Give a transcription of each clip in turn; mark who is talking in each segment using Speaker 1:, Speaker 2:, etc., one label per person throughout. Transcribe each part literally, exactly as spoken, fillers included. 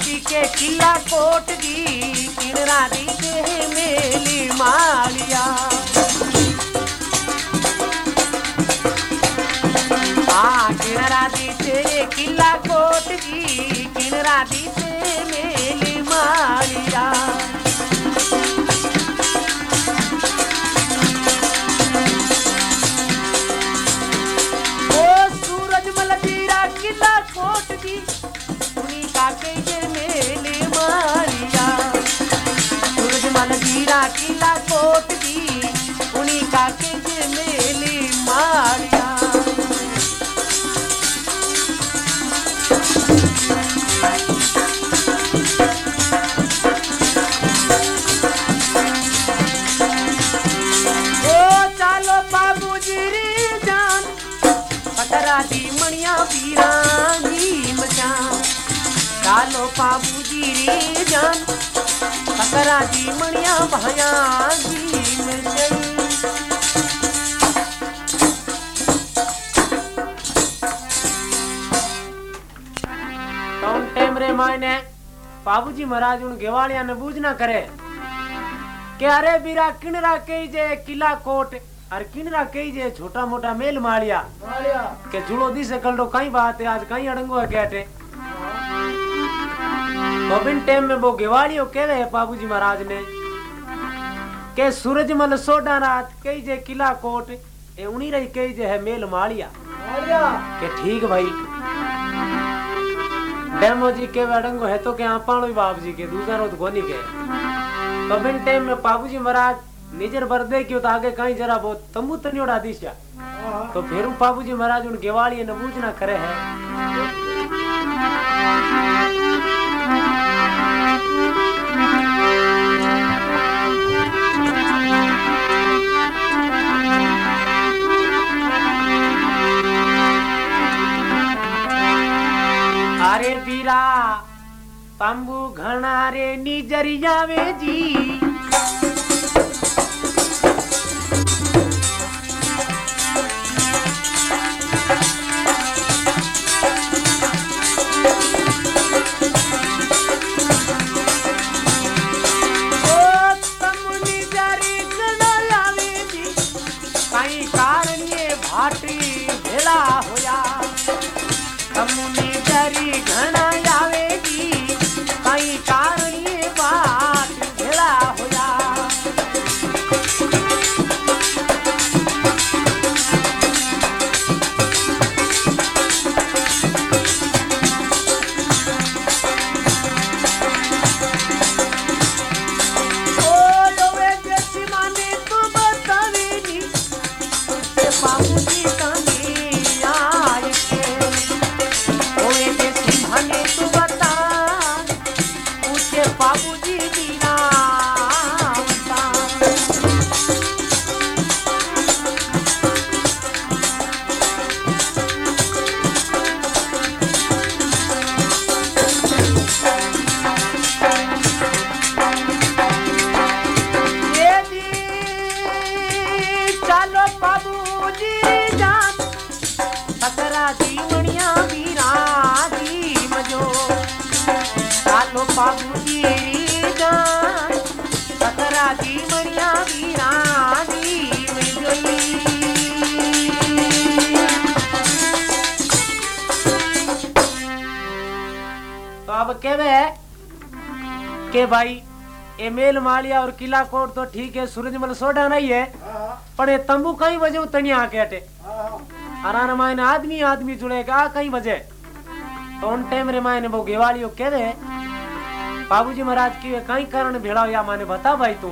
Speaker 1: दी के किला कोट जी किनरा दी के मेली मालिया आ किनरा दी के किला कोट जी किनरा दी के मेली मालिया ओ सूरजमल जीरा किला कोट जी उन्हीं का के मेली मालिया सूरजमल जीरा किला कोट जी उन्हीं का के मेली मालिया दी मणिया बीरानी मचान डालो बाबूजी रे जान पकड़ा दी मणिया भाया जी में टाइम रे मायने बाबूजी महाराज उन गेवालिया ने बूझ ना करे के अरे बीरा किनरा कही जे किला कोट और किनरा कही जे छोटा मोटा मेल मालिया के जुड़ो दी से कल कई बात है आज कई अड़ंगो है कहते तो बिन टाइम में वो गेवालियो कहवे है बाबूजी महाराज ने के सूरजमल सोडा रात कही जे किला कोट ए उनी रही कही जे है मेल मालिया के ठीक भाई डेमो जी के अड़ंगो है तो के आपाणो बाबू जी के दूसरा रोज गोनी के तो बिन टाइम में बाबूजी महाराज निजर बरदे क्यों तो आगे कहीं जरा बहुत तंबू तनियोड़ा दिशा तो फिर बाबूजी महाराज उन गेवाली ने बूझना करे है अरे बीरा तंबू घना रे निजरिया वे जी के भाई ए मेल मालिया और किला कोट तो ठीक है सूरजमल सोडा नहीं है पर तंबू कई बजे उतनी आके हटे आराम मायने आदमी आदमी जुड़ेगा कई बजे तो उन टाइम रे मायने वो गेवालियो कह दे बाबूजी महाराज की कई कारण भेड़ा या माने बता भाई तू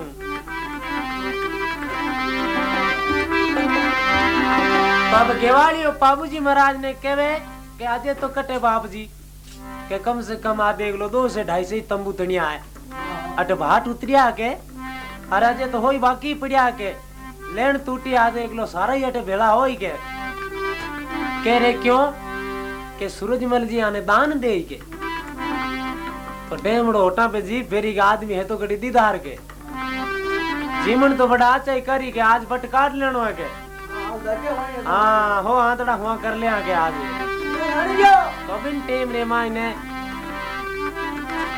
Speaker 1: तब गेवालियो बाबूजी महाराज ने कहवे कि आजे तो कटे बाप जी के कम से कम आ देख लो दो से ढाई से तंबू तनिया है अट भाट उतरिया के अरे जे तो होई बाकी पड़िया के लेन टूटी आ देख लो सारा ही अटे भेड़ा होई के कह रे क्यों के सूरजमल जी आने दान दे के तो डेमड़ो होटा पे जी फेरी के आदमी है तो कड़ी दीदार के जीवन तो बड़ा अच्छा करी के आज बट काट लेनो है के हाँ हो आंतड़ा हुआ कर ले आके आदमी तो बिन टेम रे मायने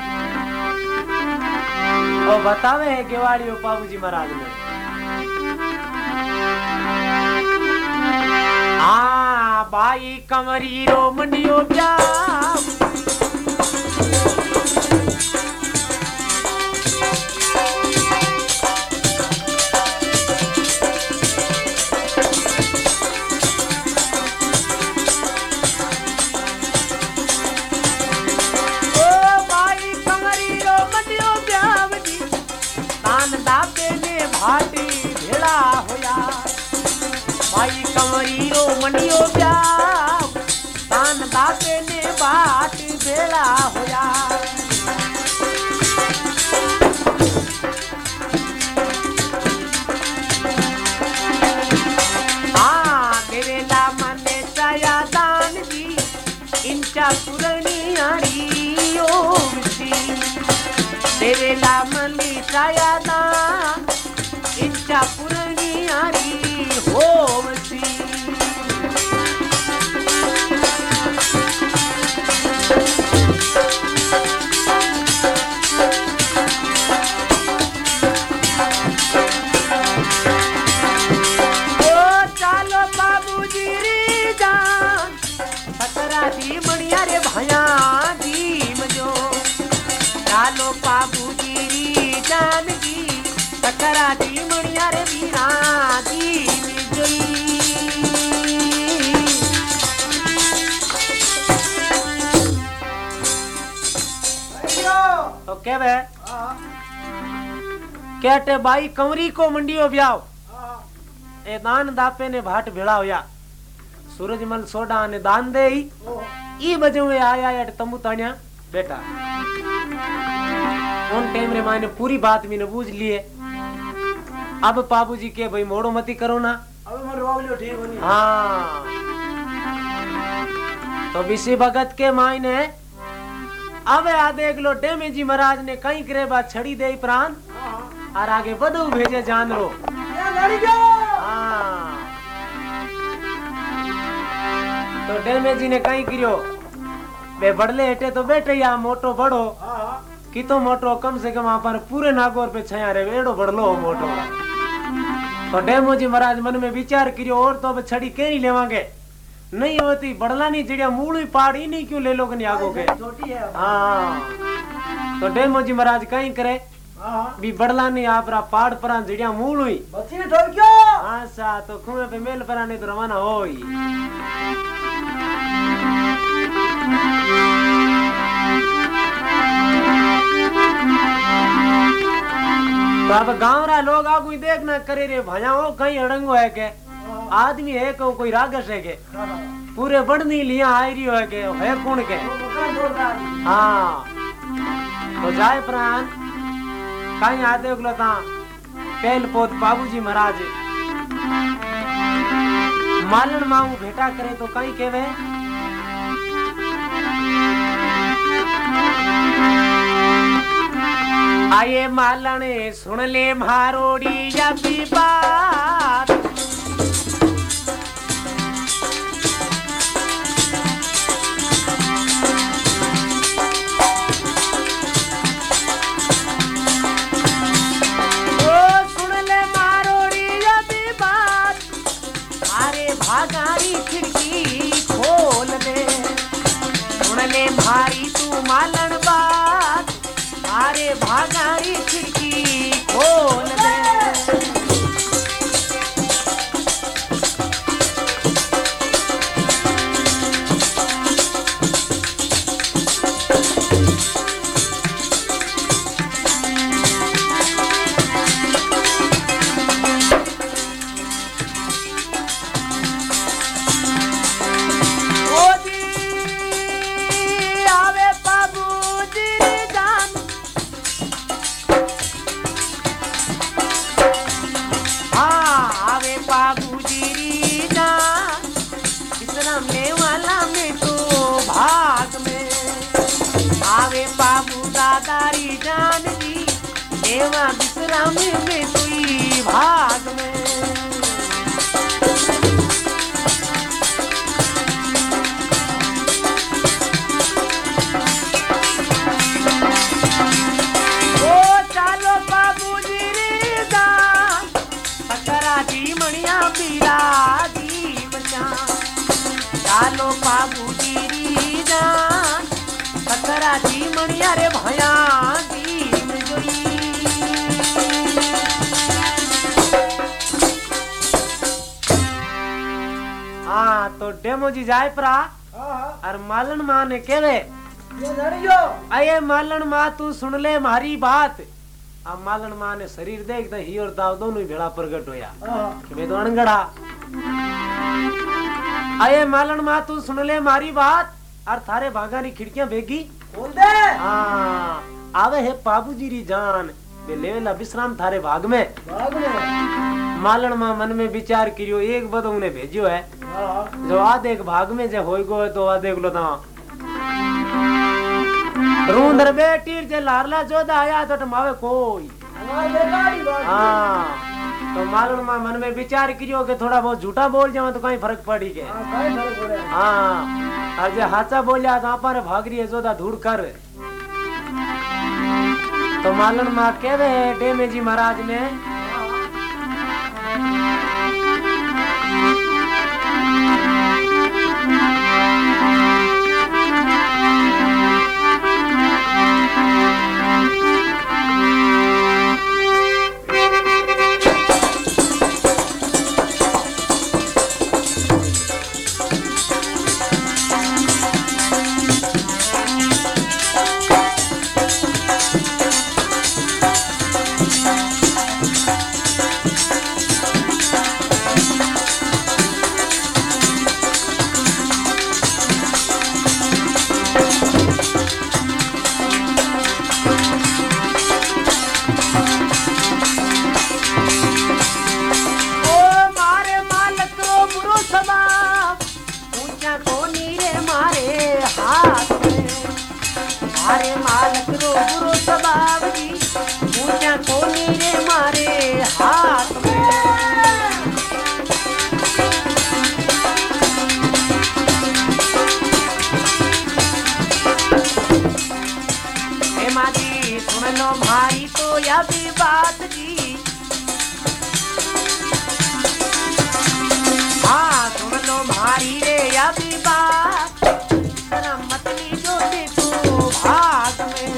Speaker 1: वो बतावे है गेवाड़ियो बाबूजी महाराज ने। आ बाई कमरी रो मंडियो ब्याह भाटी भेड़ा होया भाई कंवरी रो मंडियो ब्याह दान दाते ने बाट भेड़ा होया। हाँ मेरे ला मने चाया दान जी इंचा पुरनी आरी ओ विसी तेरे ला मनी चाया दान इंचा पुरनी आरी हो वसी। ओ चालो बाबूजी री जान सकरा दी बढ़िया रे भाया दी मजो चालो बाबूजी री जान जी सकरा दी मणिया रे वीरा दी विजयी। तो क्या वे कहते बाई कंवरी को मंडियो ब्याव ए दान दापे ने भाट भेड़ा होया सूरजमल सोडा ने दान दे ई बजे में आया या तंबू तानिया बेटा उन टाइम रे माने पूरी बात भी ने बूझ लिए। अब बाबूजी के भाई मोड़ो मती करो ना अब मन रोग लियो ठीक होनी। हाँ तो विशी भगत के मायने अब आ देख लो डेमे जी महाराज ने कहीं करे बात छड़ी दे प्राण और आगे बदू भेजे जान रो। हाँ तो डेमे जी ने कहीं करियो बे बड़ले हेटे तो बैठे या मोटो बड़ो कि तो मोटो कम से कम आप पूरे नागौर पे छया रे वेड़ो बड़लो मोटो। तो डेमो जी महाराज मन में विचार करियो और तो अब छड़ी के नहीं लेवांगे नहीं होती बड़ला नहीं चिड़िया मूल ही पाड़ ही नहीं क्यों ले लो कनी आगो के। हाँ तो डेमो जी महाराज कहीं करे भी बड़ला नहीं आप रा पाड़ पर चिड़िया मूल हुई हाँ सा तो खुए पे मेल पर नहीं तो रवाना होई। तो अब गाँव रा लोग आगू देख ना करे रे भाया हो कहीं अड़ंगो है के आदमी है को कोई रागस है के पूरे बढ़नी लिया आई रही है के है कौन के। हाँ तो जाए प्राण कहीं आते उगलो ता पहल पोत बाबूजी महाराज मालन मांगू भेटा करे तो कहीं केवे आये मालने सुन ले मारोड़ी या भी बात ओ सुन ले मारोड़ी या भी बात अरे भागारी खिड़की खोल दे सुन ले भारी तू मालन बात अरे भागाई खिड़की खोल दे। दादारी जान जी देवा विश्राम में तुई भाग में ओ चालो मणिया रे भया दीन जोई। हाँ तो डेमो जी जाए परा और मालन माँ ने केवे अये मालन माँ तू सुन ले मारी बात। अब मालन माँ ने शरीर देखता ही और दाव दोनों ही भेड़ा प्रकट होया कि मैं तो अनगढ़ा। अये मालन माँ तू सुन ले मारी बात और थारे भागा री खिड़कियां भेगी खोल दे। हाँ आवे है पाबू जी री जान वे लेवेला विश्राम थारे भाग में भाग में। मालन माँ मन में विचार करियो एक बद उन्हें भेजियो है जो आधे एक भाग में जो होई गो तो आधे लो ता रूंदर बेटी जे लारला जोदा आया तो मावे कोई। हाँ तो मालूम मां मन में विचार करियो कि थोड़ा बहुत झूठा बोल जावा तो कहीं फर्क पड़ी के। हाँ और जे हाचा बोलिया तो आपा रे भाग रही है जोदा धूड़ कर। तो मालन मां केवे डेमे जी महाराज ने मारे मालक रो बुरो स्वभाव जी ऊंचा कोनी रे मारे हाथ में। हे माँ जी सुन लो मारी तो यह भी बात जी। हाँ सुन लो मारी रे यह भी बात मत लीजो भाग में।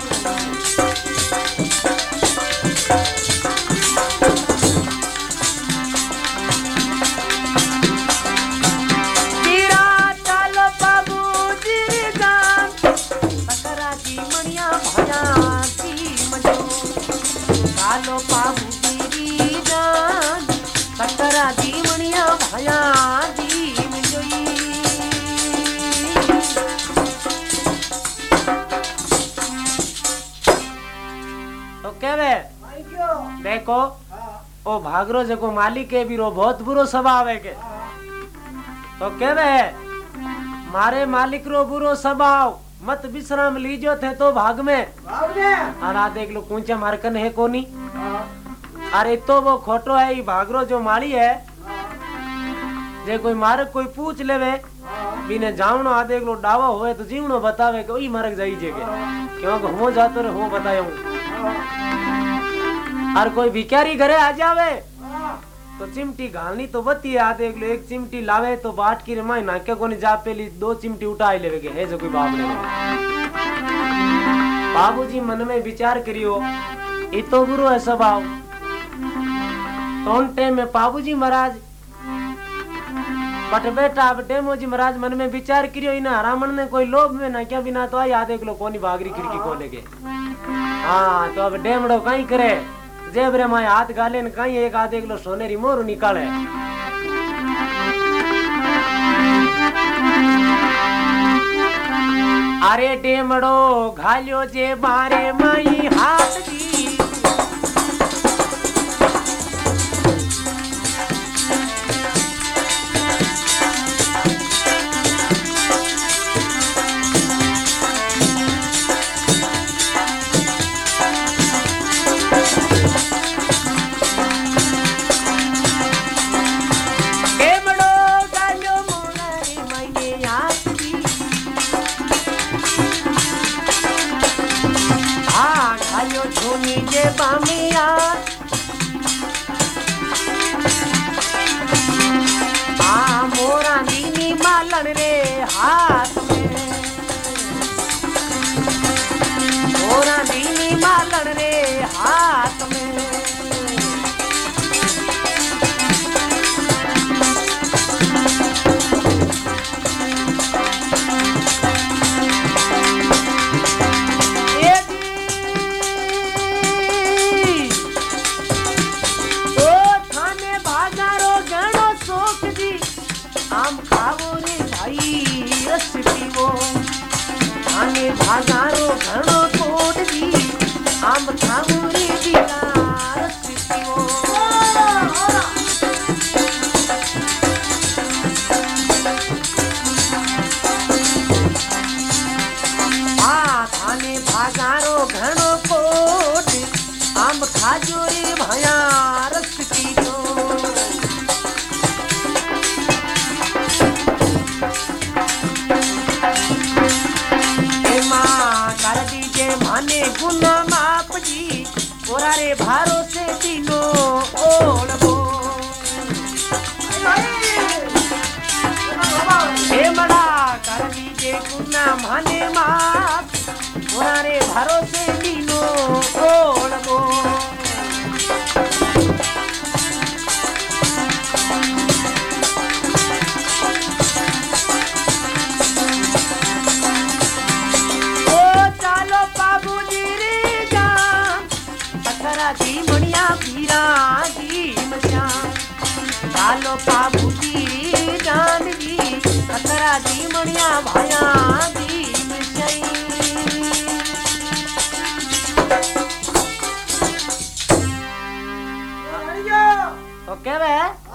Speaker 1: तेरा चालो बाबू जी जान सकरा जी मणिया भया जी मजो। चालो बाबू जी जान सकरा जी मणिया भया जी मजोई। केवे देखो ओ भागरो जको मालिक है बीरो बहुत बुरो स्वभाव है के। तो केवे मारे मालिक रो बुरो स्वभाव मत विश्राम लीजो थे तो भाग में अरा देख लो कूंचा मारकन है कोनी। अरे तो वो खोटो है ये भागरो जो माली है जे कोई मारक कोई पूछ लेवे बिने जावनो आ देख लो डावा होए तो जीवनो बतावे कि ओई मारक जाई जे के क्योंकि हो जातो रे हो बतायो। और कोई भिखारी घरे आ जावे तो चिमटी घालनी तो बती है। देख लो एक चिमटी लावे तो बाट की रमाई नाके कोनी जा पेली दो चिमटी उठाई लेवे के है जो कोई बाप ने। बाबूजी मन में विचार करियो ये तो बुरो है स्वभाव। तो टाइम में बाबूजी महाराज बट बेटा अब डेमो जी महाराज मन में विचार करियो इना हरामन ने कोई लोभ में ना क्या बिना तो आ देख लो कोनी बागरी खिड़की खोले के। हाँ तो अब डेमड़ो कहीं करे जेबरे माए हाथ गाले न कहीं एक आधे किलो सोनेरी मोरू निकाले। अरे डेमड़ो घालियो जे मारे माई हाथ जी। हाथ में। भागारो घणो कोट दी आम खाऊरी दिला रस पीवो। आ थाने भागारो घणो कोट आम खाजो रे भया रस पीवो। माने गुना माप जी ओरा रे भारो से दिनो ओलबो। हे मड़ा कर दीजे गुना माने माप ओरा रे भारो से दिनो ओलबो। दी मणिया पीरा दी मचा कालो पाबू की जान दी कतरा दी मणिया भाया दी मचाई। तो केवे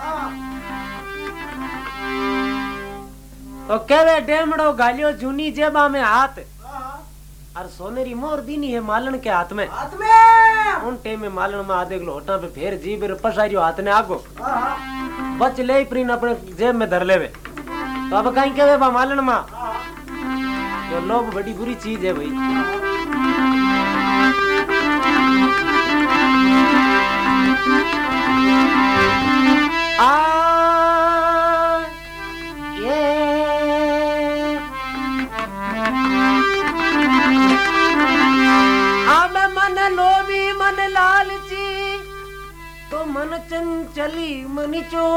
Speaker 1: तो केवे डेमड़ो गालियो जूनी जेबा में हाथ और सोनेरी मोर दीनी है मालन के हाथ में। हाथ में उन टेम में मालन में आधे किलो होटा पे फेर जी बेर पसारियो हाथ ने आगो बच ले प्रीन अपने जेब में धर लेवे। तो अब कहीं केवे बा मालन मा यो लोभ बड़ी बुरी चीज है भाई। आ ये मन लोभी मन लालची तो मन चंचली मन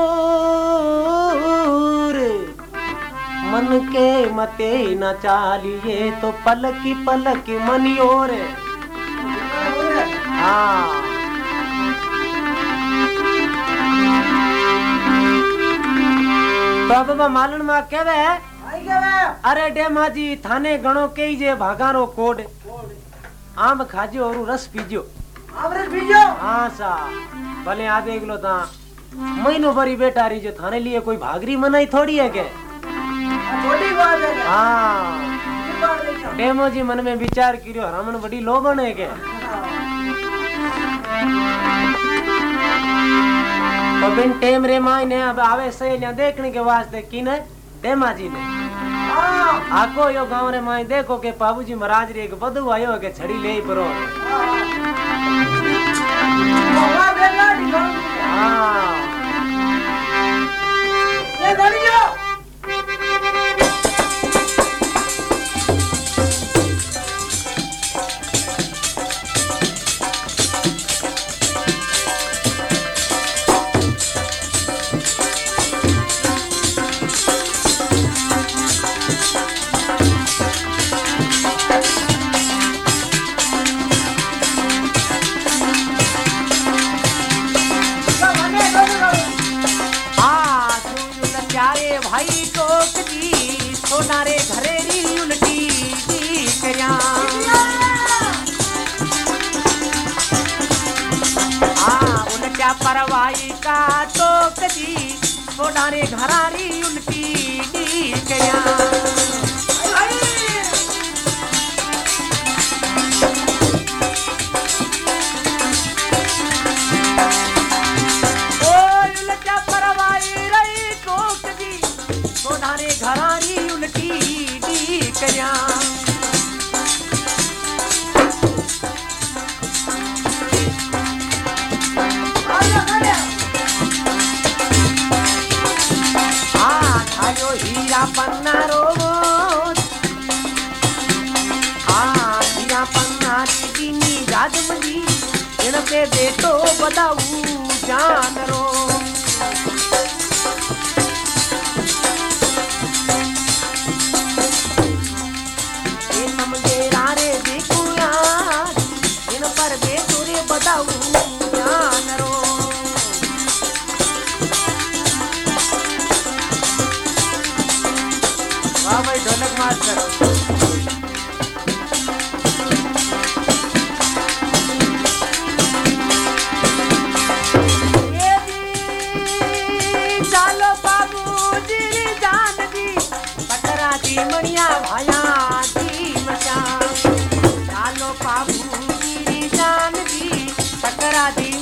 Speaker 1: चोर मन के मते न चालिए तो पलकी पलकी मनियोर। हाँ तो अब मालन मा केवे अरे डेमा जी थाने गणो के जे भागारो कोड आम खाजो और रस पीजो। आम रस पीजो हाँ सा भले आ देख लो ता महीनों भरी बेटा रही जो थाने लिए कोई भागरी मनाई थोड़ी है के। थोड़ी बात है हाँ डेमो जी मन में विचार करियो रमन बड़ी लोभन है के। तो बिन टेम रे माई ने अब आवे सहेलियां देखने के वास्ते किने डेमा जी ने आको यो गांव रे माई देखो के बाबूजी महाराज रे एक बधु आयो के छड़ी ले परो। हाँ ये धरियो सोनारे घरेरी उल्टी दिकरिया आ उल्टा परवाई का टोक दी सोनारे घरारी उल्टी दिकरिया। ओ उल्टा परवाई रही टोक दी सोनारे घरारी करिया। हीरा पन्ना रो के बेटो बदाऊ जान रो ये समझे रारे देखू यार इन पर बेटो रे बदाऊ जान रो वाह भाई ढोलक मास्टर मणिया भाया दी मचा चालो बाबू जी जान दी टकरा दी